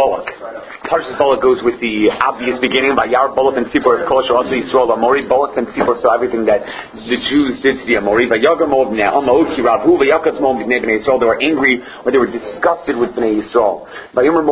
Balak. Parshas Balak goes with the obvious beginning by Yar Balak and Tzipor Kosher also Yisrael Amori. Balak and Tzipor saw everything that the Jews did to the Amori. They were angry or they were disgusted with Bnei Yisrael. Etc.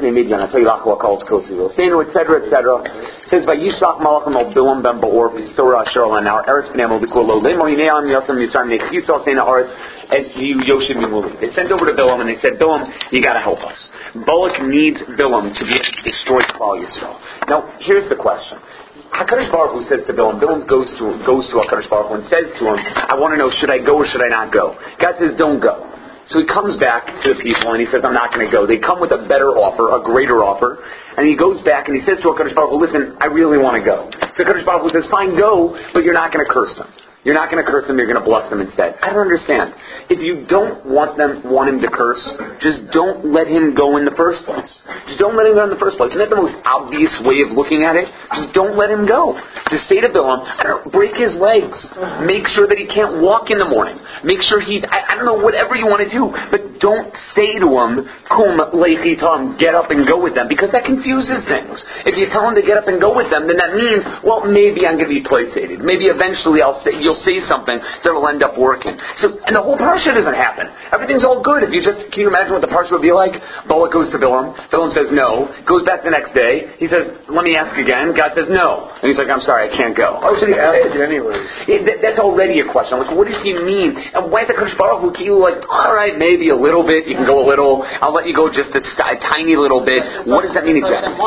It says Vayishlach Malachim al Bilam ben Baor B'Sora Asher Lanar Eretz Bnei Amol B'Kolo Le'mo Yinei Am Yosem Yisrael Nechisa Seina Aretz as you Yoshim Mimuli. They sent over to Bilam and they said, Bilam, you got to help us. Balak needs Bilam to be able to destroy Klal Yisrael. Now, here's the question. HaKadosh Baruch Hu says to Bilam goes to HaKadosh Baruch Hu and says to him, I want to know, should I go or should I not go? God says, don't go. So he comes back to the people and he says, I'm not going to go. They come with a better offer, a greater offer, and he goes back and he says to HaKadosh Baruch Hu, listen, I really want to go. So HaKadosh Baruch Hu says, fine, go, but you're not going to curse them. You're not going to curse them, you're going to bless them instead. I don't understand. If you don't want him to curse, just don't let him go in the first place. Just don't let him go in the first place. Isn't that the most obvious way of looking at it? Just don't let him go. Just say to Bilam, break his legs. Make sure that he can't walk in the morning. Make sure I don't know, whatever you want to do, but don't say to him, Kum lechi tam, get up and go with them, because that confuses things. If you tell him to get up and go with them, then that means, well, maybe I'm going to be placated. Maybe eventually you'll say something that will end up working. And the whole parsha doesn't happen. Everything's all good. Can you imagine what the parsha would be like? Balak goes to Bilam. Bilam says no. Goes back the next day. He says, let me ask again. God says no. And he's like, I'm sorry, I can't go. Oh, so he asked it anyway. That's already a question. Like, what does he mean? And why is the HaKadosh Baruch Hu like, all right, maybe a little bit. You can go a little. I'll let you go just a tiny little bit. What does that mean exactly?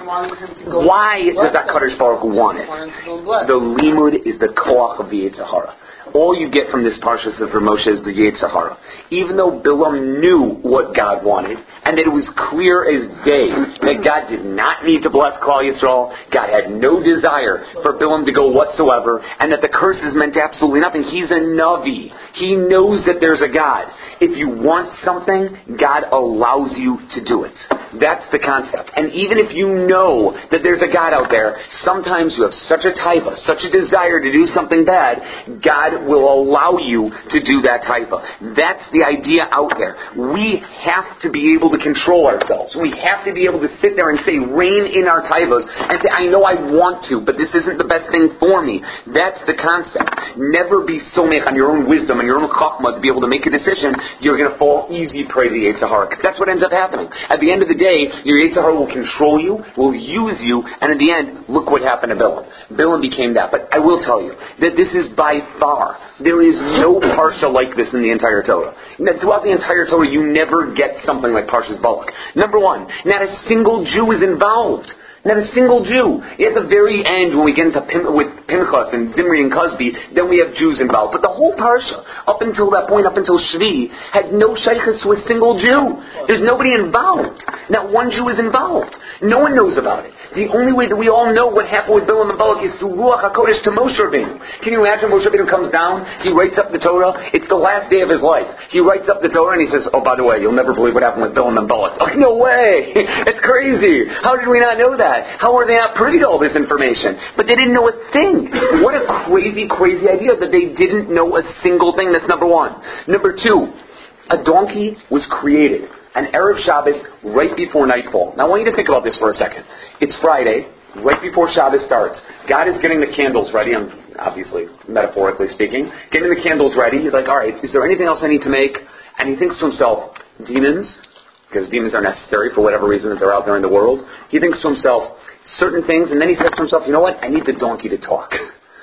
Why does that HaKadosh Baruch Hu want it? The limud is the koach of the Yetzer Hara. All you get from this parsha for Moshe is the Yetzer Hara. Even though Bilam knew what God wanted, and that it was clear as day that God did not need to bless Klal Yisrael, God had no desire for Bilam to go whatsoever, and that the curses meant absolutely nothing. He's a Navi. He knows that there's a God. If you want something, God allows you to do it. That's the concept. And even if you know that there's a God out there, sometimes you have such a taiva, such a desire to do something bad, God will allow you to do that taiva. That's the idea out there. We have to be able to control ourselves. We have to be able to sit there and say, rein in our taivas, and say, I know I want to, but this isn't the best thing for me. That's the concept. Never be somech on your own wisdom and your own chachma to be able to make a decision. You're going to fall easy prey to the Yetzer Hara, because that's what ends up happening. At the end of the day, your Yetzer Hara will control you, will use you, and in the end, look what happened to Bilam. Bilam became that. But I will tell you that this is by far, there is no parsha like this in the entire Torah. Throughout the entire Torah, you never get something like Parshas Balak. Number one, not a single Jew is involved. Not a single Jew. At the very end, when we get into with Pinchas and Zimri and Cosby, then we have Jews involved. But the whole parsha, up until that point, up until Shvi, has no shaykhs to a single Jew. There's nobody involved. Not one Jew is involved. No one knows about it. The only way that we all know what happened with Bilam and Balak is through Ruach HaKodesh to Moshe Rabbeinu. Can you imagine Moshe Rabbeinu comes down, he writes up the Torah, it's the last day of his life. He writes up the Torah and he says, oh, by the way, you'll never believe what happened with Bilam and Balak. Like, no way! It's crazy! How did we not know that? How are they not privy to all this information? But they didn't know a thing. What a crazy, crazy idea that they didn't know a single thing. That's number one. Number two, a donkey was created on Erev Shabbos right before nightfall. Now I want you to think about this for a second. It's Friday, right before Shabbos starts. God is getting the candles ready, obviously, metaphorically speaking, getting the candles ready. He's like, all right, is there anything else I need to make? And he thinks to himself, demons, because demons are necessary for whatever reason that they're out there in the world. He thinks to himself certain things, and then he says to himself, you know what? I need the donkey to talk.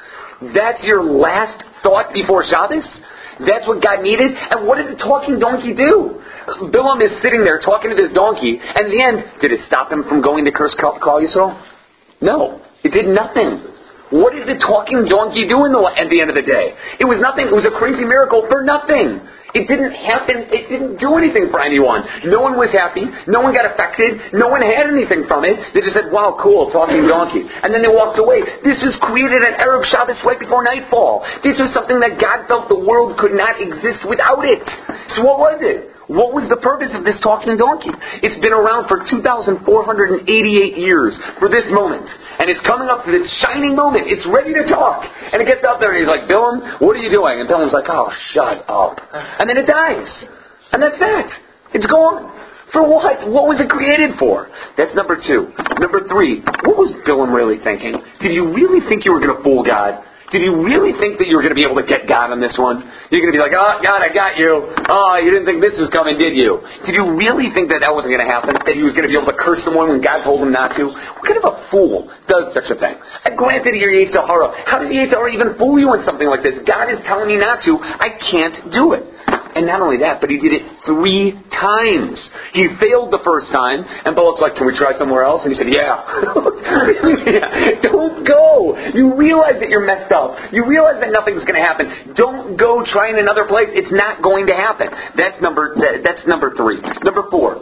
That's your last thought before Shabbos? That's what God needed? And what did the talking donkey do? Bilam is sitting there talking to this donkey, and in the end, did it stop him from going to curse Klal Yisrael? No. It did nothing. What did the talking donkey do at the end of the day? It was nothing. It was a crazy miracle for nothing. It didn't happen. It didn't do anything for anyone. No one was happy. No one got affected. No one had anything from it. They just said, wow, cool, talking donkey. And then they walked away. This was created at Erev Shabbos right before nightfall. This was something that God felt the world could not exist without it. So what was it? What was the purpose of this talking donkey? It's been around for 2,488 years for this moment. And it's coming up to this shining moment. It's ready to talk. And it gets out there and he's like, Bilam, what are you doing? And Bilam's like, oh, shut up. And then it dies. And that's that. It's gone. For what? What was it created for? That's number 2. Number 3, what was Bilam really thinking? Did you really think you were going to fool God? Did you really think that you were going to be able to get God on this one? You're going to be like, oh, God, I got you. Oh, you didn't think this was coming, did you? Did you really think that wasn't going to happen? That he was going to be able to curse someone when God told him not to? What kind of a fool does such a thing? Granted, you're Yetzer Hara. How does Yetzer Hara even fool you in something like this? God is telling me not to. I can't do it. And not only that, but he did it 3 times. He failed the first time, and Balak's like, can we try somewhere else? And he said, yeah. Yeah. Don't go. You realize that you're messed up. You realize that nothing's going to happen. Don't go try in another place. It's not going to happen. That's number 3. Number 4.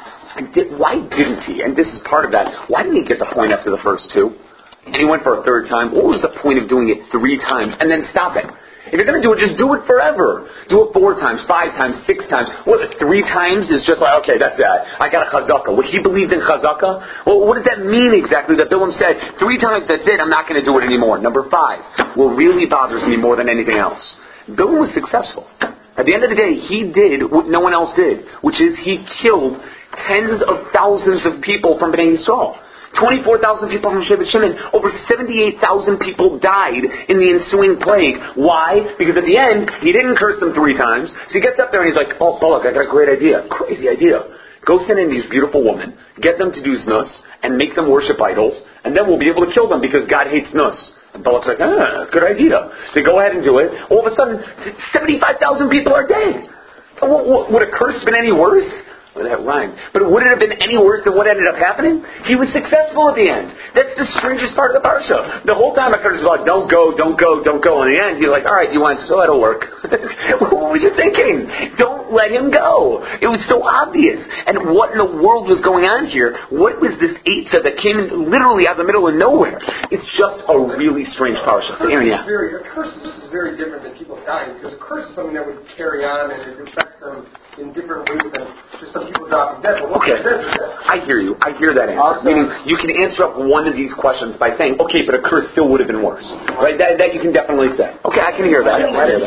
Why didn't he? And this is part of that. Why didn't he get the point after the first 2? And he went for a 3rd time. What was the point of doing it 3 times and then stopping? If you're going to do it, just do it forever. Do it 4 times, 5 times, 6 times. What, 3 times is just like, okay, that's that. I got a chazakah. What, he believed in chazakah? Well, what does that mean exactly? That Bilam said, 3 times, that's it, I'm not going to do it anymore. Number 5, what really bothers me more than anything else. Bilam was successful. At the end of the day, he did what no one else did, which is he killed tens of thousands of people from Bnei Yisrael. 24,000 people from Shevet Shimon. Over 78,000 people died in the ensuing plague. Why? Because at the end, he didn't curse them 3 times. So he gets up there and he's like, oh, Balak, I got a great idea. Crazy idea. Go send in these beautiful women, get them to do znus, and make them worship idols, and then we'll be able to kill them because God hates znus. And Balak's like, good idea. They go ahead and do it. All of a sudden, 75,000 people are dead. Would a curse been any worse? Well, that rhymed. But would it have been any worse than what ended up happening? He was successful at the end. That's the strangest part of the parsha. The whole time HaKadosh was like, don't go. In the end, you're like, all right, you want, so that'll work. What were you thinking? Don't let him go. It was so obvious. And what in the world was going on here? What was this Eitzah that came in literally out of the middle of nowhere? It's just a really strange parsha. So, Aaron, yeah. A curse is very different than people dying, because a curse is something that would carry on and it affects them in different ways than just some people dropping dead. But okay, I hear you. I hear that answer. Awesome. Meaning, you can answer up one of these questions by saying, okay, but a curse still would have been worse. Right? That you can definitely say. Okay, I can hear that.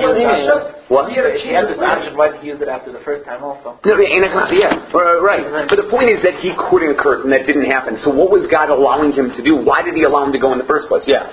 What? He had this option. Why did he use it after the first time also? No, and it's not, yeah, right. But the point is that he couldn't curse, and that didn't happen. So what was God allowing him to do? Why did he allow him to go in the first place? Yeah.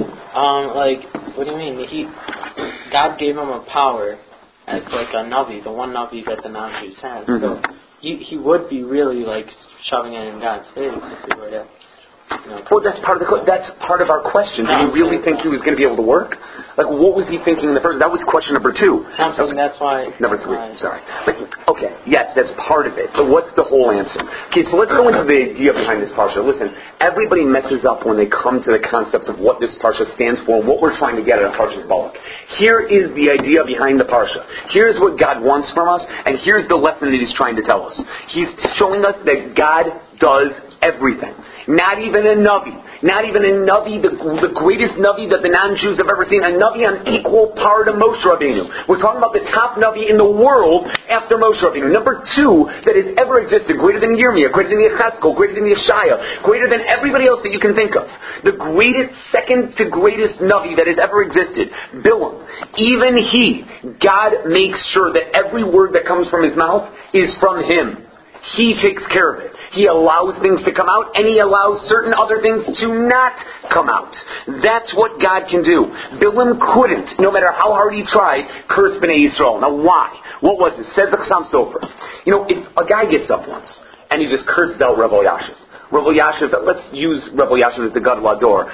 What do you mean? God gave him a power as like a Navi, the one Navi that the non-Jews had. Mm-hmm. So he would be really like shoving it in God's face if he were to. Well, that's part of our question. Did he really think he was going to be able to work? Like, what was he thinking in the first? That was question number 2. That's why. Number 3. Sorry. But, okay. Yes, that's part of it. But what's the whole answer? Okay, so let's go into the idea behind this parsha. Listen, everybody messes up when they come to the concept of what this parsha stands for and what we're trying to get at Parshas Balak. Here is the idea behind the parsha. Here's what God wants from us, and here's the lesson that He's trying to tell us. He's showing us that God does everything. Not even a Navi. Not even a Navi, the greatest Navi that the non-Jews have ever seen. A Navi on equal par to Moshe Rabbeinu. We're talking about the top Navi in the world after Moshe Rabbeinu. Number 2 that has ever existed. Greater than Yirmiyah, greater than Yechezkel, greater than Yeshaya, greater than everybody else that you can think of. The greatest, second to greatest Navi that has ever existed. Bilam. Even he, God makes sure that every word that comes from his mouth is from him. He takes care of it. He allows things to come out, and He allows certain other things to not come out. That's what God can do. Bilam couldn't, no matter how hard he tried, curse Bnei Yisrael. Now why? What was it? Says the Chassam Sofer. If a guy gets up once, and he just curses out Reb Elyashiv. Reb Elyashiv, let's use Reb Elyashiv as the Gadol Hador.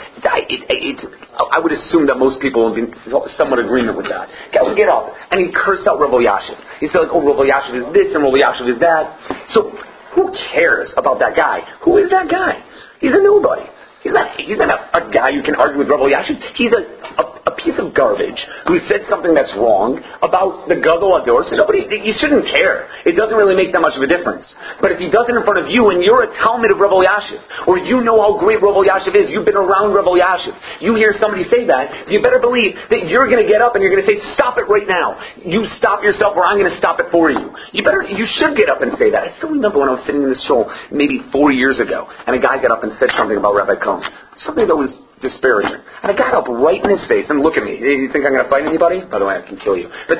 I would assume that most people have been somewhat agreement with that. Guy would get up, and he'd curse out Reb Elyashiv. He'd say, Reb Elyashiv is this, and Reb Elyashiv is that. So, who cares about that guy? Who is that guy? He's a nobody. He's not a guy you can argue with Reb Elyashiv. He's a piece of garbage who said something that's wrong about the Gadol Hador. So you shouldn't care. It doesn't really make that much of a difference. But if he does it in front of you and you're a Talmud of Reb Elyashiv, or you know how great Reb Elyashiv is, you've been around Reb Elyashiv, you hear somebody say that, you better believe that you're going to get up and you're going to say, stop it right now. You stop yourself or I'm going to stop it for you. You should get up and say that. I still remember when I was sitting in this show maybe 4 years ago, and a guy got up and said something about Rabbi Cohen. Something that was disparaging. And I got up right in his face and look at me. You think I'm going to fight anybody? By the way, I can kill you. But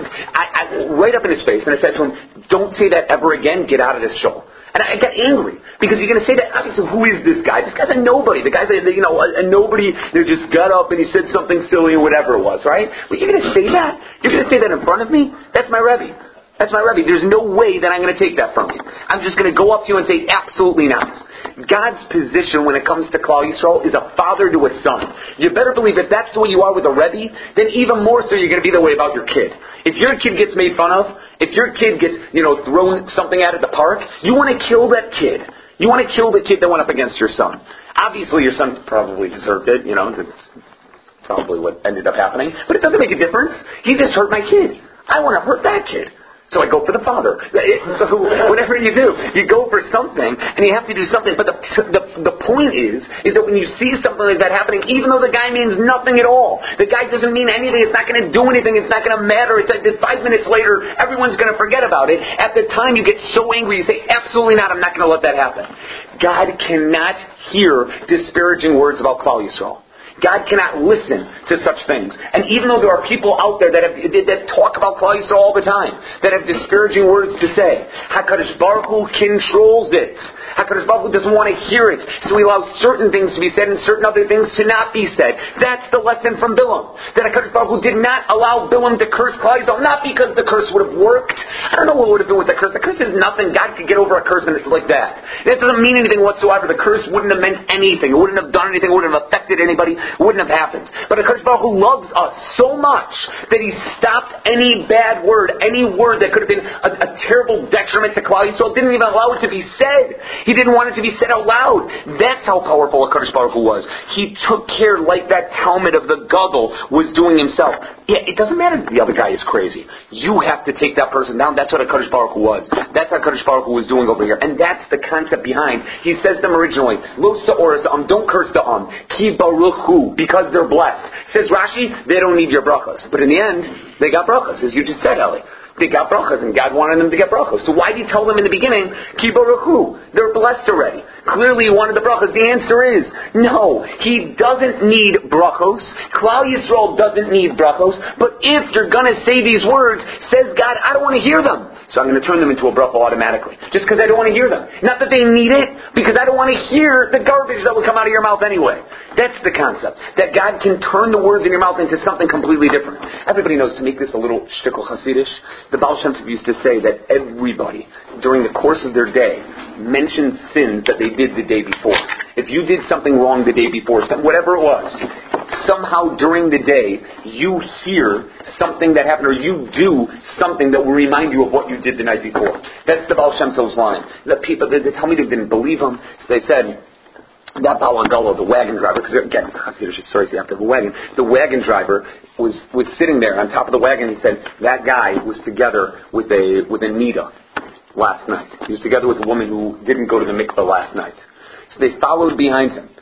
I right up in his face, and I said to him, don't say that ever again. Get out of this show. And I got angry, because you're going to say that, obviously, who is this guy? This guy's a nobody. The guy's a nobody that just got up and he said something silly or whatever it was, right? But you're going to say that? You're going to say that in front of me? That's my Rebbe. That's my Rebbe. There's no way that I'm going to take that from you. I'm just going to go up to you and say, absolutely not. God's position when it comes to Klal Yisrael is a father to a son. You better believe if that's the way you are with a Rebbe, then even more so you're going to be the way about your kid. If your kid gets made fun of, if your kid gets, thrown something at the park, you want to kill that kid. You want to kill the kid that went up against your son. Obviously your son probably deserved it, that's probably what ended up happening. But it doesn't make a difference. He just hurt my kid. I want to hurt that kid. So I go for the father. Whatever you do, you go for something, and you have to do something. But the point is that when you see something like that happening, even though the guy means nothing at all, the guy doesn't mean anything, it's not going to do anything, it's not going to matter, it's like 5 minutes later, everyone's going to forget about it. At the time you get so angry, you say, absolutely not, I'm not going to let that happen. God cannot hear disparaging words about Klal Yisrael. God cannot listen to such things. And even though there are people out there that talk about Klal Yisrael all the time, that have disparaging words to say, HaKadosh Baruch Hu controls it. HaKadosh Baruch Hu doesn't want to hear it. So He allows certain things to be said and certain other things to not be said. That's the lesson from Bilam. That HaKadosh Baruch Hu did not allow Bilam to curse Klal Yisrael, not because the curse would have worked. I don't know what would have been with the curse. The curse is nothing. God could get over a curse and it's like that. That doesn't mean anything whatsoever. The curse wouldn't have meant anything. It wouldn't have done anything. It wouldn't have affected anybody. Wouldn't have happened. But HaKadosh Baruch Hu loves us so much that He stopped any bad word, any word that could have been a terrible detriment to Klal Yisrael, didn't even allow it to be said. He didn't want it to be said out loud. That's how powerful HaKadosh Baruch Hu was. He took care like that Talmud of the Gadol was doing himself. Yeah, it doesn't matter if the other guy is crazy. You have to take that person down. That's what HaKadosh Baruch Hu was. That's what HaKadosh Baruch Hu was doing over here. And that's the concept behind. He says them originally, Lo sa'oras don't curse the Ki Baruch Hu, because they're blessed. Says Rashi, they don't need your brachos. But in the end, they got brachos, as you just said, Eli. They got brachos, and God wanted them to get brachos. So why did He tell them in the beginning, Ki Baruch Hu? They're blessed already. Clearly He wanted the brachos. The answer is, no, He doesn't need brachos. Klal Yisrael doesn't need brachos. But if you're going to say these words, says God, I don't want to hear them. So I'm going to turn them into a bracha automatically. Just because I don't want to hear them. Not that they need it, because I don't want to hear the garbage that will come out of your mouth anyway. That's the concept. That God can turn the words in your mouth into something completely different. Everybody knows, to make this a little shtickle Hasidish, the Baal Shem Tov used to say that everybody, during the course of their day, mentions sins that they did the day before. If you did something wrong the day before, whatever it was, somehow during the day, you hear something that happened, or you do something that will remind you of what you did the night before. That's the Baal Shem Tov's line. The Talmudim didn't believe him, so they said, that Baal Angalo, the wagon driver, because again, Hasidic stories, you have to have a wagon. The wagon driver was sitting there on top of the wagon. He said that guy was together with a Nida last night. He was together with a woman who didn't go to the mikveh last night. So they followed behind him.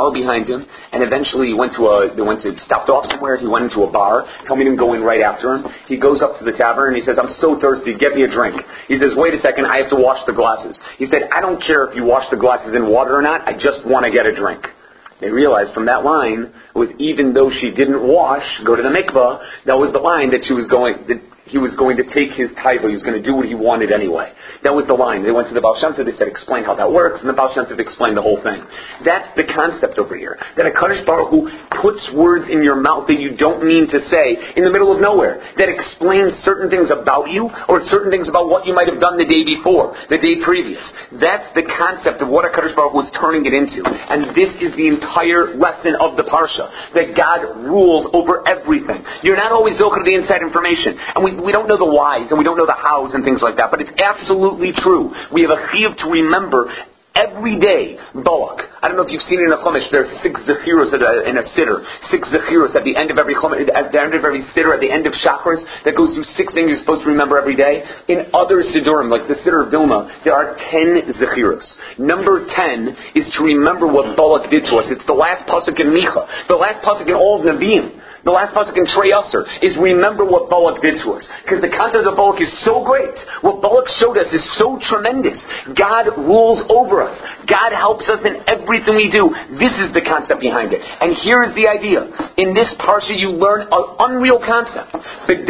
And eventually they stopped off somewhere. He went into a bar. Talmudim go in right after him. He goes up to the tavern and he says, I'm so thirsty, get me a drink. He says, wait a second, I have to wash the glasses. He said, I don't care if you wash the glasses in water or not, I just want to get a drink. They realized from that line, it was even though she didn't wash, go to the mikvah, that was the line that he was going to take his taiva, he was going to do what he wanted anyway. That was the line. They went to the Baal Shem Tov, they said, explain how that works, and the Baal Shem Tov explained the whole thing. That's the concept over here. That HaKadosh Baruch Hu puts words in your mouth that you don't mean to say in the middle of nowhere, that explains certain things about you, or certain things about what you might have done the day before, the day previous. That's the concept of what HaKadosh Baruch Hu was turning it into. And this is the entire lesson of the Parsha, that God rules over everything. You're not always zocher to the inside information. And we don't know the whys, and we don't know the hows and things like that, but it's absolutely true. We have a chiyuv to remember every day, Balak. I don't know if you've seen it in a chumash. There's 6 zechiros in a siddur. 6 zechiros at the end of every chumash, at the end of every siddur, at the end of chakras, that goes through 6 things you're supposed to remember every day. In other siddurim, like the siddur of Vilna, there are 10 zechiros. Number 10 is to remember what Balak did to us. It's the last pasuk in Micha, the last pasuk in all of Nevi'im. The last pasuk in Trei Asar is remember what Balak did to us. Because the concept of Balak is so great. What Balak showed us is so tremendous. God rules over us. God helps us in everything we do. This is the concept behind it. And here is the idea. In this parsha you learn an unreal concept. If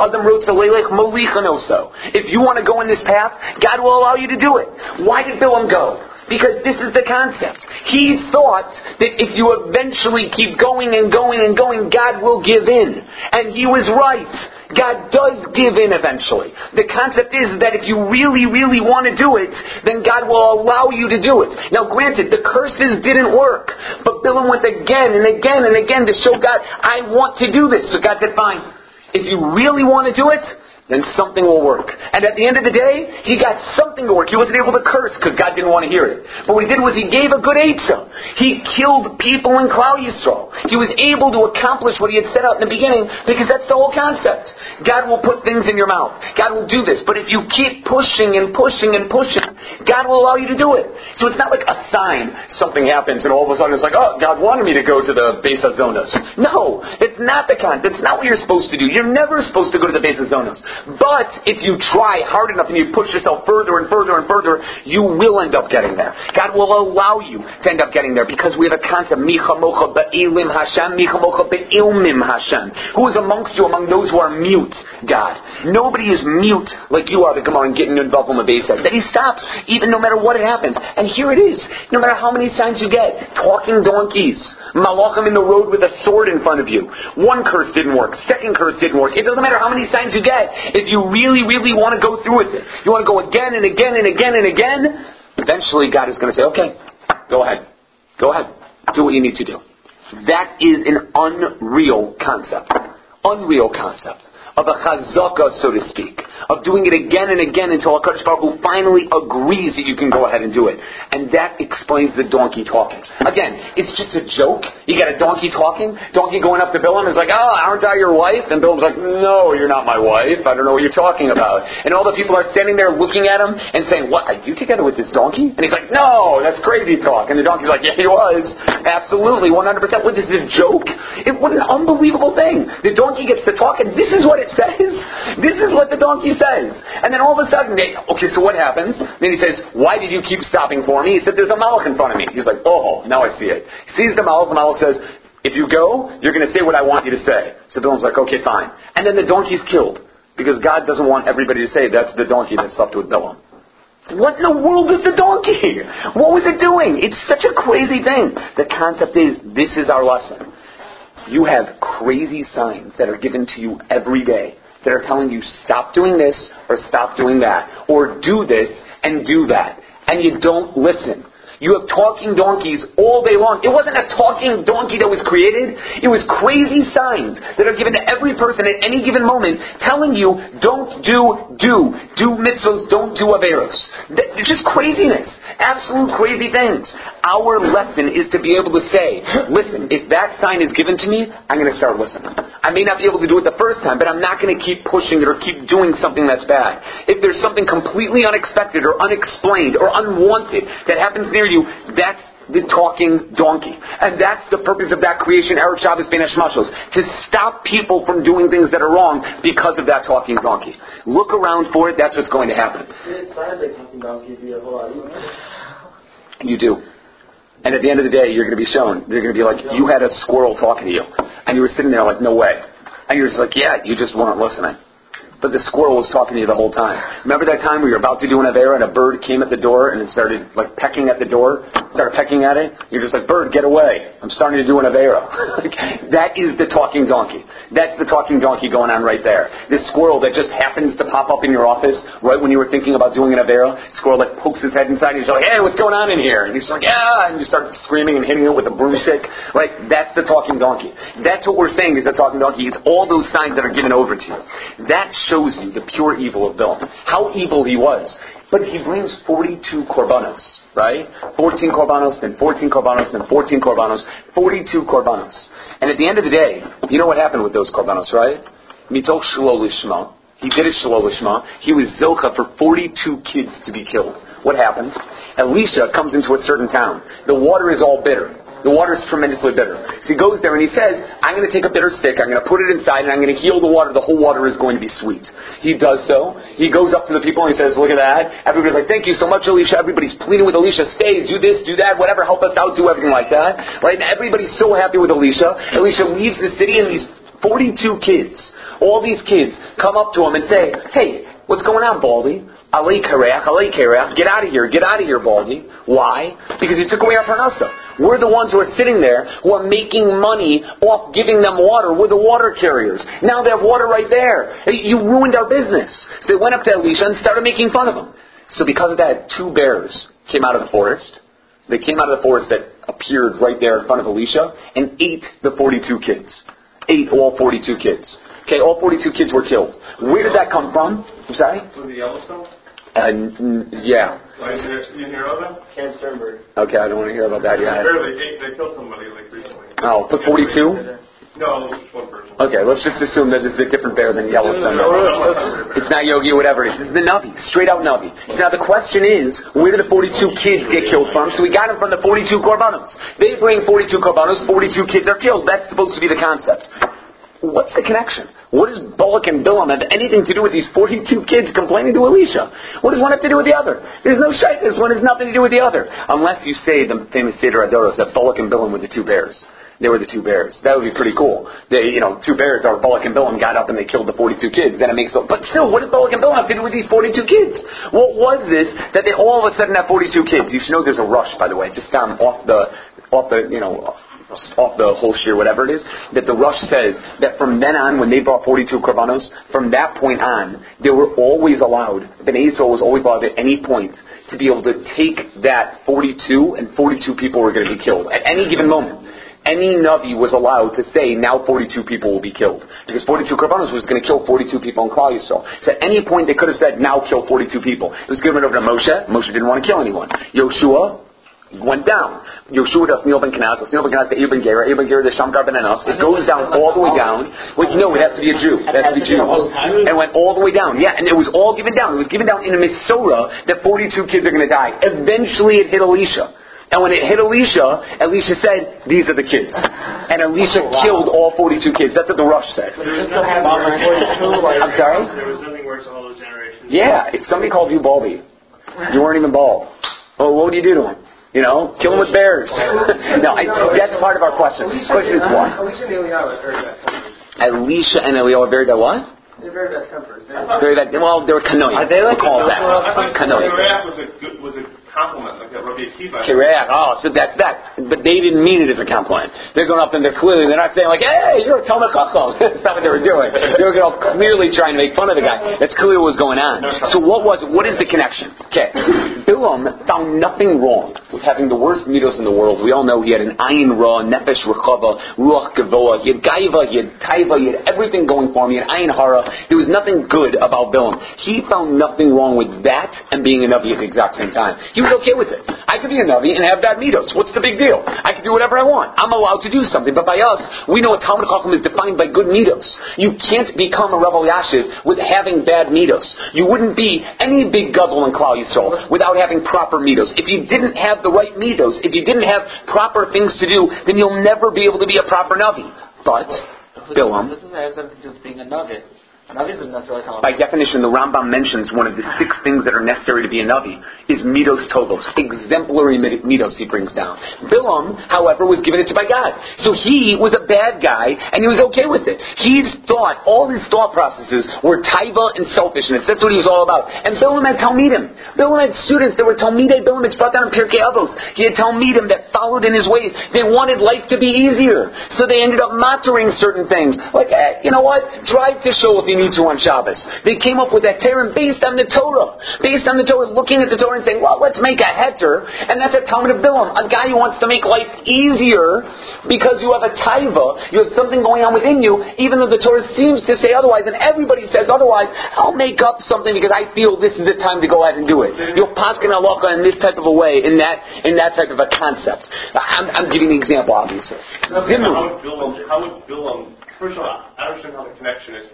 you want to go in this path, God will allow you to do it. Why did Bilam go? Because this is the concept. He thought that if you eventually keep going and going and going, God will give in. And he was right. God does give in eventually. The concept is that if you really, really want to do it, then God will allow you to do it. Now granted, the curses didn't work. But Bilam went again and again and again to show God, I want to do this. So God said, fine. If you really want to do it, then something will work. And at the end of the day, he got something to work. He wasn't able to curse because God didn't want to hear it. But what he did was he gave a good eitzah. He killed people in Klal Yisrael. He was able to accomplish what he had set out in the beginning because that's the whole concept. God will put things in your mouth. God will do this. But if you keep pushing and pushing and pushing, God will allow you to do it. So it's not like a sign. Something happens and all of a sudden it's like, oh, God wanted me to go to the Beis HaZonos. No, it's not the concept. It's not what you're supposed to do. You're never supposed to go to the Beis HaZonos. But if you try hard enough and you push yourself further and further and further, you will end up getting there. God will allow you to end up getting there because we have a concept, Micha mocha be'ilim Hashem, Micha mocha be'ilmim Hashem. Who is amongst you among those who are mute, God? Nobody is mute like you are, the Gemara, and getting involved in the base. That he stops, even no matter what it happens. And here it is. No matter how many signs you get, talking donkeys, malachim in the road with a sword in front of you. One curse didn't work. Second curse didn't work. It doesn't matter how many signs you get. If you really, really want to go through with it, you want to go again and again and again and again, eventually God is going to say, okay, go ahead. Go ahead. Do what you need to do. That is an unreal concept. Unreal concept. Of a chazaka, so to speak. Of doing it again and again until HaKadosh Baruch Hu finally agrees that you can go ahead and do it. And that explains the donkey talking. Again, it's just a joke. You got a donkey talking. Donkey going up to Bilam is like, oh, aren't I your wife? And Bilam's like, no, you're not my wife. I don't know what you're talking about. And all the people are standing there looking at him and saying, what, are you together with this donkey? And he's like, no, that's crazy talk. And the donkey's like, yeah, he was. Absolutely, 100%. What, this is a joke? What an unbelievable thing. The donkey gets to talk and this is what it says. This is what the donkey says. And then all of a sudden, okay, so what happens? Then he says, why did you keep stopping for me? He said, there's a malach in front of me. He's like, oh, now I see it. He sees the malach says, if you go, you're going to say what I want you to say. So Bilam's like, okay, fine. And then the donkey's killed. Because God doesn't want everybody to say, that's the donkey that slept with Bilam. What in the world is the donkey? What was it doing? It's such a crazy thing. The concept is, this is our lesson. You have crazy signs that are given to you every day that are telling you stop doing this or stop doing that or do this and do that. And you don't listen. You have talking donkeys all day long. It wasn't a talking donkey that was created. It was crazy signs that are given to every person at any given moment telling you don't do mitzvahs, don't do averos. It's just craziness. Absolute crazy things. Our lesson is to be able to say, listen, if that sign is given to me, I'm going to start listening. I may not be able to do it the first time, but I'm not going to keep pushing it or keep doing something that's bad. If there's something completely unexpected or unexplained or unwanted that happens near you, that's the talking donkey. And that's the purpose of that creation, Erev Shabbos Ben Hashmashos, to stop people from doing things that are wrong because of that talking donkey. Look around for it, that's what's going to happen. You do. And at the end of the day, you're going to be shown. They're going to be like, you had a squirrel talking to you. And you were sitting there like, no way. And you're just like, yeah, you just weren't listening. But the squirrel was talking to you the whole time. Remember that time where you're about to do an avera and a bird came at the door and it started like pecking at the door? Started pecking at it? You're just like, bird, get away. I'm starting to do an avera. That is the talking donkey. That's the talking donkey going on right there. This squirrel that just happens to pop up in your office right when you were thinking about doing an avera. Squirrel like pokes his head inside and he's like, hey, what's going on in here? And you're just like, yeah, and you start screaming and hitting it with a broomstick. Like, that's the talking donkey. That's what we're saying is the talking donkey. It's all those signs that are given over to you. That shows you the pure evil of Bilam. How evil he was. But he brings 42 korbanos, right? 14 korbanos, then 14 korbanos, then 14 korbanos, 42 korbanos. And at the end of the day, you know what happened with those korbanos, right? Mitok shelo lishma. He did it shelo lishma. He was zocha for 42 kids to be killed. What happens? Elisha comes into a certain town. The water is all bitter. The water is tremendously bitter. So he goes there and he says, I'm going to take a bitter stick, I'm going to put it inside, and I'm going to heal the water. The whole water is going to be sweet. He does so. He goes up to the people and he says, look at that. Everybody's like, thank you so much, Elisha. Everybody's pleading with Elisha, stay, do this, do that, whatever, help us out, do everything like that. Right? And everybody's so happy with Elisha. Elisha leaves the city and these 42 kids, all these kids come up to him and say, hey, what's going on, Baldy? Alei Kareach, get out of here, Baldy. Why? Because you took away our parnasa. We're the ones who are sitting there, who are making money off giving them water. We're the water carriers. Now they have water right there. You ruined our business. So they went up to Elisha and started making fun of him. So because of that, 2 bears came out of the forest. They came out of the forest that appeared right there in front of Elisha and ate the 42 kids. Ate all 42 kids. Okay, all 42 kids were killed. Where did that come from? I'm sorry? Was it Yellowstone? Yeah. You didn't hear about that? Camp Sternberg. Okay, I don't want to hear about that yet. They killed somebody recently. Oh, put 42? No, it was just one person. Okay, let's just assume that it's a different bear than Yellowstone. It's not Yogi or whatever it is. It's the Navi, straight out Navi. So now the question is, where did the 42 kids get killed from? So we got them from the 42 korbanos. They bring 42 korbanos, 42 kids are killed. That's supposed to be the concept. What's the connection? What does Balak and Bilam have anything to do with these 42 kids complaining to Elisha? What does one have to do with the other? There's no shaykhs. One has nothing to do with the other. Unless you say the famous Seder Adoros that Balak and Bilam were the 2 bears. They were the 2 bears. That would be pretty cool. They, 2 bears, or Balak and Bilam got up and they killed the 42 kids. Then it makes sense. But still, what does Balak and Bilam have to do with these 42 kids? What was this that they all of a sudden have 42 kids? You should know there's a rush, by the way, just off the whole shear, whatever it is, that the Rush says that from then on, when they brought 42 korbanos, from that point on, they were always allowed, Bnei Yisrael was always allowed at any point to be able to take that 42 and 42 people were going to be killed at any given moment. Any Navi was allowed to say, now 42 people will be killed. Because 42 korbanos was going to kill 42 people in Klal Yisrael. So at any point they could have said, now kill 42 people. It was given over to Moshe. Moshe didn't want to kill anyone. Yoshua went down. Yoshua does Neil ben Kenaz, Neil ben Kenaz to Eben Gera the Shamgar ben Anos. It goes down all the way down. Wait, no, it has to be a Jew. It has to be Jews. And it went all the way down. Yeah, and it was all given down. It was given down in a Misorah that 42 kids are going to die. Eventually it hit Elisha. And when it hit Elisha, Elisha said, these are the kids. And Elisha killed all 42 kids. That's what the Rush said. I'm sorry? There was nothing worse all those generations. Yeah, if somebody called you Baldy, you weren't even bald. Well, what would you do to him? Kill him with bears. No, that's part of our question. The question is what? Elisha and Eliyahu are very bad tempers. Elisha and Eliyahu are very bad what? They're very bad tempers. Very bad. Well, they were kanoim. Are they like called that? Kanoim. Was a compliment, like that Rabbi Akiva. Kireach. Oh, so that's that. But they didn't mean it as a compliment. They're going up and they're not saying like, hey, you're a Talmud Chacham. That's not what they were doing. They were clearly trying to make fun of the guy. That's clearly what was going on. So what is the connection? Okay. Bilam found nothing wrong with having the worst midos in the world. We all know he had an ayin ra, nefesh rechava, ruach gavoa. He had gaiva, he had taiva, he had everything going for him. He had ayin hara. There was nothing good about Bilam. He found nothing wrong with that and being a Navi at the exact same time. He was okay with it. I could be a Navi and have bad midos. What's the big deal? I can do whatever I want. I'm allowed to do something. But by us, we know a Talmud Chacham is defined by good midos. You can't become a Rav Elyashiv with having bad midos. You wouldn't be any big gadol in Klal Yisrael without having proper midos. If you didn't have the right midos, if you didn't have proper things to do, then you'll never be able to be a proper Navi. But Bilam, this has something to do with being a Navi. Navi isn't necessarily by definition, the Rambam mentions one of the 6 things that are necessary to be a Navi is midos tovos, exemplary midos he brings down. Bilam, however, was given it to by God. So he was a bad guy, and he was okay with it. All his thought processes were taiva and selfishness. That's what he was all about. And Bilam had Talmidim. Bilam had students that were Talmidei Bilam. It's brought down in Pirkei Avos. He had Talmidim that followed in his ways. They wanted life to be easier. So they ended up mattering certain things. Like, you know what? Drive to shul if you need to on Shabbos. They came up with that terem based on the Torah. Based on the Torah, looking at the Torah and saying, well, let's make a heter. And that's a Talmud of Bilam. A guy who wants to make life easier because you have a taiva, you have something going on within you, even though the Torah seems to say otherwise, and everybody says otherwise. I'll make up something because I feel this is the time to go ahead and do it. You'll paskin halacha in this type of a way, in that type of a concept. I'm giving an example, obviously. How would Bilam, first of all, I understand how the connection is with Bilam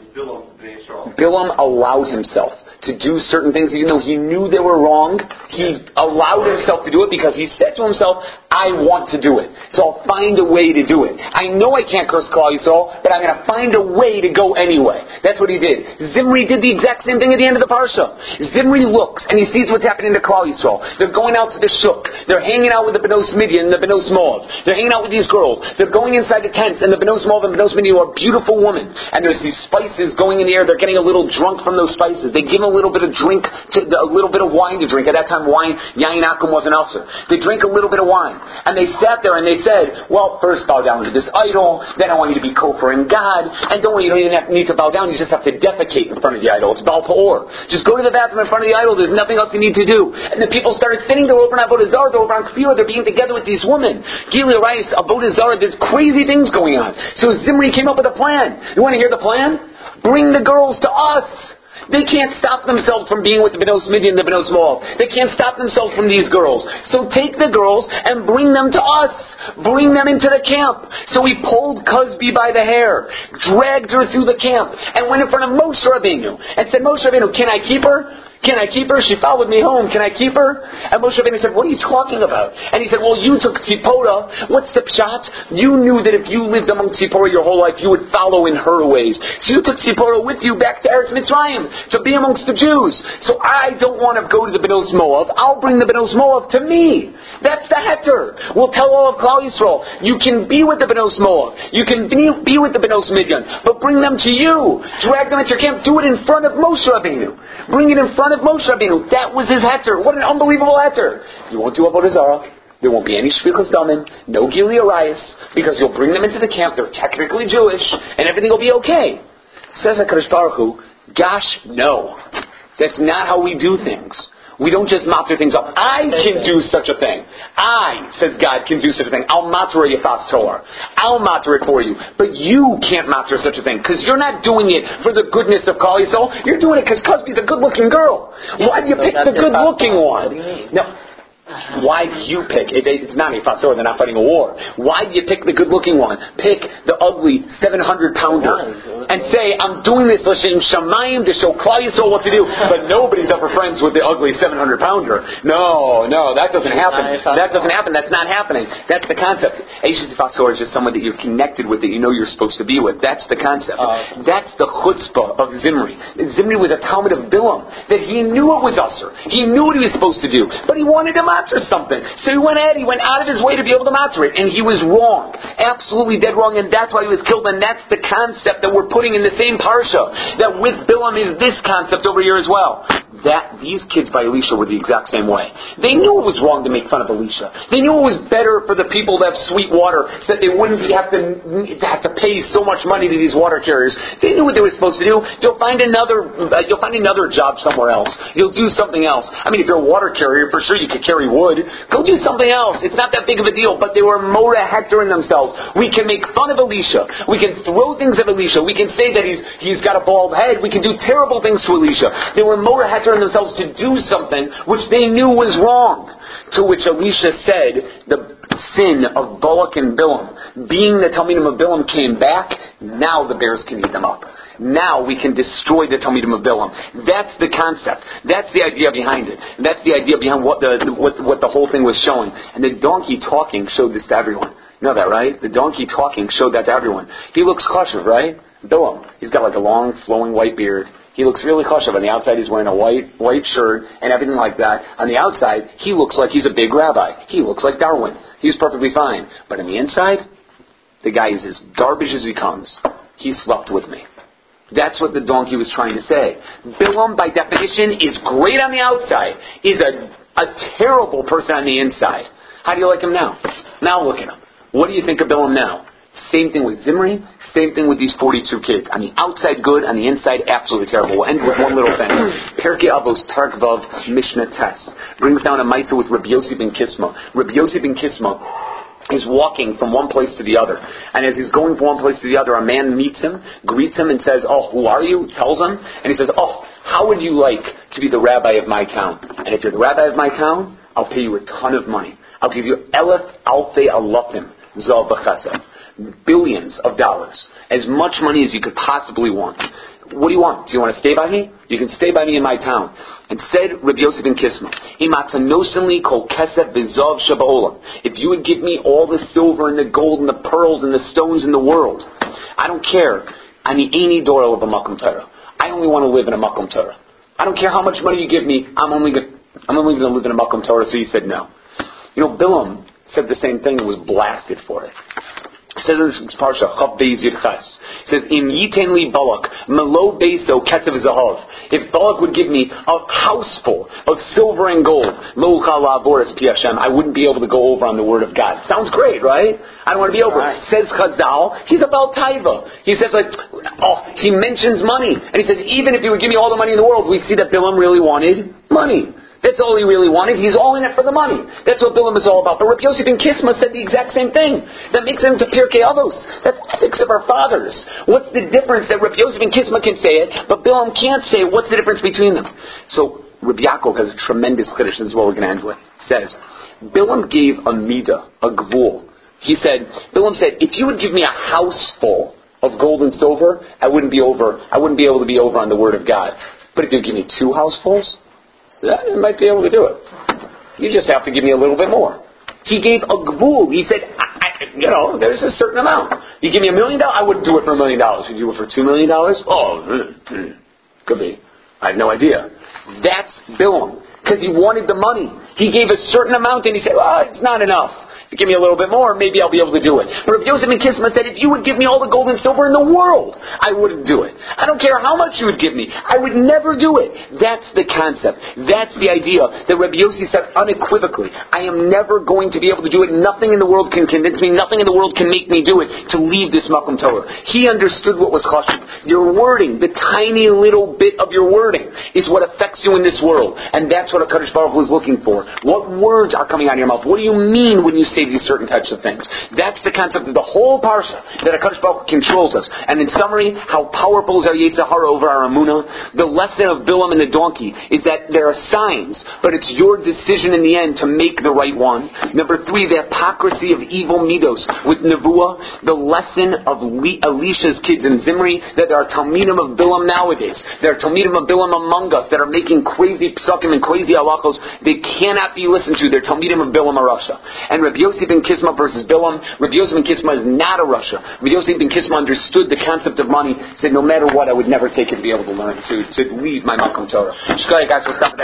Bnei Yisrael. Bilam allowed himself to do certain things even though he knew they were wrong. He allowed himself to do it because he said to himself, I want to do it. So I'll find a way to do it. I know I can't curse Klal Yisrael, but I'm going to find a way to go anyway. That's what he did. Zimri did the exact same thing at the end of the parsha. Zimri looks and he sees what's happening to Klal Yisrael. They're going out to the shuk. They're hanging out with the Benos Midian and the Benos Moab. They're hanging out with these girls. They're going inside the tents, and the Benos Moab and Benos Midian are beautiful women. And there's these spices going in the air. They're getting a little drunk from those spices. They give them a little bit of drink, a little bit of wine to drink. At that time, wine, Yain Akum wasn't also. They drink a little bit of wine. And they sat there and they said, well, first bow down to this idol, then I want you to be kofar in God, and don't you don't even need to bow down, you just have to defecate in front of the idol. It's Baal Peor. Just go to the bathroom in front of the idol, there's nothing else you need to do. And the people started sitting there over on Avodah Zarah, they're over on Kfirah, they're being together with these women. Gili Rice, Avodah Zarah, there's crazy things going on. So Zimri came up with a plan. You want to hear the plan? Bring the girls to us. They can't stop themselves from being with the Benos Midian and the Benos Moab. They can't stop themselves from these girls. So take the girls and bring them to us. Bring them into the camp. So he pulled Cosby by the hair, dragged her through the camp, and went in front of Moshe Rabbeinu and said, Moshe Rabbeinu, can I keep her? Can I keep her? She followed me home. Can I keep her? And Moshe Rabbeinu said, what are you talking about? And he said, well, you took Tzipora. What's the pshat? You knew that if you lived among Tzipora your whole life, you would follow in her ways. So you took Tzipora with you back to Eretz Mitzrayim to be amongst the Jews. So I don't want to go to the Benos Moab. I'll bring the Benos Moab to me. That's the heter. We'll tell all of Klal Yisrael, you can be with the Benos Moab. You can be with the Benos Midian. But bring them to you. Drag them into your camp. Do it in front of Moshe Rabbeinu. Bring it in front of Moshe Rabbeinu. That was his heter. What an unbelievable heter. You won't do Avodah Zarah. There won't be any Shvichus Damin, no Gili Arayis, because you'll bring them into the camp. They're technically Jewish, and everything will be okay. Says HaKadosh Baruch Hu, gosh, no. That's not how we do things. We don't just matter things up. I can do such a thing. I, says God, can do such a thing. I'll matter a Yefas Torah. I'll matter it for you. But you can't matter such a thing, because you're not doing it for the goodness of Klal Yisrael. You're doing it because Cosby's a good-looking girl. Why do you pick the good-looking one? No. Why do you pick? It's not a Yefas Torah. They're not fighting a war. Why do you pick the good-looking one? Pick the ugly 700-pounder and say, I'm doing this l'shem shamayim to show Klal Yisrael what to do. But nobody's ever friends with the ugly 700-pounder. No, that doesn't happen. That doesn't happen. That's not happening. That's the concept. Eishes Yefas Torah is just someone that you're connected with, that you know you're supposed to be with. That's the concept. That's the chutzpah of Zimri. Zimri was a Talmud of Bilam, that he knew it was usher. He knew what he was supposed to do, but he wanted to matter something. So he went out of his way to be able to matter it, and he was wrong. Absolutely dead wrong, and that's why he was killed, and that's the concept that we're putting in the same parsha, that with Bilam is this concept over here as well. That these kids by Elisha were the exact same way. They knew it was wrong to make fun of Elisha. They knew it was better for the people to have sweet water, so that they wouldn't have to pay so much money to these water carriers. They knew what they were supposed to do. You'll find another job somewhere else. You'll do something else. I mean, if you're a water carrier, for sure you could carry wood. Go do something else. It's not that big of a deal. But they were Mora Hector in themselves. We can make fun of Elisha. We can throw things at Elisha. We can say that he's got a bald head. We can do terrible things to Elisha. They were Mora Hector in themselves to do something which they knew was wrong. To which Elisha said, the sin of Balak and Bilam, being the Talmidim of Bilam came back, now the bears can eat them up. Now we can destroy the Talmidim of Bilam. That's the concept. That's the idea behind it. That's the idea behind what the whole thing was showing. And the donkey talking showed this to everyone. You know that, right? The donkey talking showed that to everyone. He looks chashuv, right? Bilam. He's got like a long, flowing white beard. He looks really chashuv. On the outside, he's wearing a white shirt and everything like that. On the outside, he looks like he's a big rabbi. He looks like Darwin. He's perfectly fine. But on the inside, the guy is as garbage as he comes. He slept with me. That's what the donkey was trying to say. Bilam, by definition, is great on the outside, is a terrible person on the inside. How do you like him now? Now look at him. What do you think of Bilam now? Same thing with Zimri, same thing with these 42 kids. On the outside good, on the inside absolutely terrible. We'll end with one little thing. Perkei Avos, Perek Vav, Mishnah Tes, brings down a Maisa with Rabbi Yossi ben Kisma. Rabbi Yossi ben Kisma is walking from one place to the other. And as he's going from one place to the other, a man meets him, greets him, and says, oh, who are you? Tells him. And he says, oh, how would you like to be the rabbi of my town? And if you're the rabbi of my town, I'll pay you a ton of money. I'll give you elef alfei alafim zav b'chesed. Billions of dollars. As much money as you could possibly want. what do you want? Do you want to stay by me? You can stay by me in my town. And said Rabbi Yosef ben Kisma, if you would give me all the silver and the gold and the pearls and the stones in the world, I don't care. I only want to live in a Makom Torah. I don't care how much money you give me. I'm only going to live in a Makom Torah. So he said no. You know, Bilam said the same thing and was blasted for it. It says in this parsha, Chav Beis Yud Ches, it says, "Im yiten li Balak melo beiso ketzev zahav." If Balak would give me a house full of silver and gold, lo uchal la'avor es pi Hashem, I wouldn't be able to go over on the word of God. Sounds great, right? I don't want to be over. Right. Says Chazal, he's about taiva. He says he mentions money, and he says even if he would give me all the money in the world, we see that Bilam really wanted money. That's all he really wanted. He's all in it for the money. That's what Bilam is all about. But Rabbi Yosef ben Kisma said the exact same thing. That makes him to Pirkei Avos. That's ethics of our fathers. What's the difference that Rabbi Yosef ben Kisma can say it, but Bilam can't say it? What's the difference between them? So Rabbi Yaakov has a tremendous chiddush, and this is what we're going to end with. Says, Bilam gave a midah, a gvul. Bilam said, if you would give me a house full of gold and silver, I wouldn't be able to be over on the word of God. But if you give me 2 housefuls, I might be able to do it. You just have to give me a little bit more. He gave a gvul. He said, there's a certain amount. You give me $1 million, I wouldn't do it for $1 million. Would you do it for $2 million? Could be. I have no idea. That's Bilam. Because he wanted the money. He gave a certain amount and he said, it's not enough. If you give me a little bit more, maybe I'll be able to do it. But Rabbi Yosef ben Kisma said, if you would give me all the gold and silver in the world, I wouldn't do it. I don't care how much you would give me. I would never do it. That's the concept. That's the idea that Rabbi Yosef said unequivocally. I am never going to be able to do it. Nothing in the world can convince me. Nothing in the world can make me do it to leave this Makom Torah. He understood what was chashuv. Your wording, the tiny little bit of your wording, is what affects you in this world. And that's what HaKadosh Baruch Hu is looking for. What words are coming out of your mouth? What do you mean when you say these certain types of things? That's the concept of the whole parsha, that HaKadosh Baruch Hu controls us. And in summary, how powerful is our Yetzer Hara over our Emunah? The lesson of Bilam and the donkey is that there are signs, but it's your decision in the end to make the right one. Number 3, the hypocrisy of evil midos with Nevuah. The lesson of Elisha's kids in Zimri, that there are Talmidim of Bilam nowadays. There are Talmidim of Bilam among us that are making crazy psukim and crazy halachos. They cannot be listened to. They're Talmidim of Bilam Arasha. And Rabbi Yosef ben Kisma versus Bilam. Rabbi Yosef ben Kisma is not a Russia. Rabbi Yosef ben Kisma understood the concept of money. Said, no matter what, I would never take it to be able to learn, to leave my Makom Torah. Guys, we'll stop there.